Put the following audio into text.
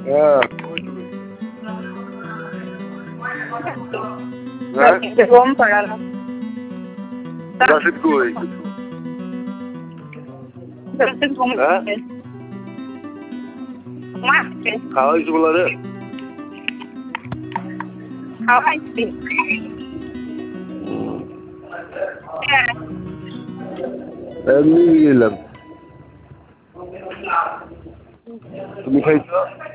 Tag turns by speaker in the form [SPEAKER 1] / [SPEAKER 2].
[SPEAKER 1] হ্যাঁ
[SPEAKER 2] ঘুম পাড়ালো
[SPEAKER 1] রাশিদ কই খাওয়াইছো বলা রে
[SPEAKER 2] খাওয়াইছি
[SPEAKER 1] এমনি গেলাম তুমি খাইছো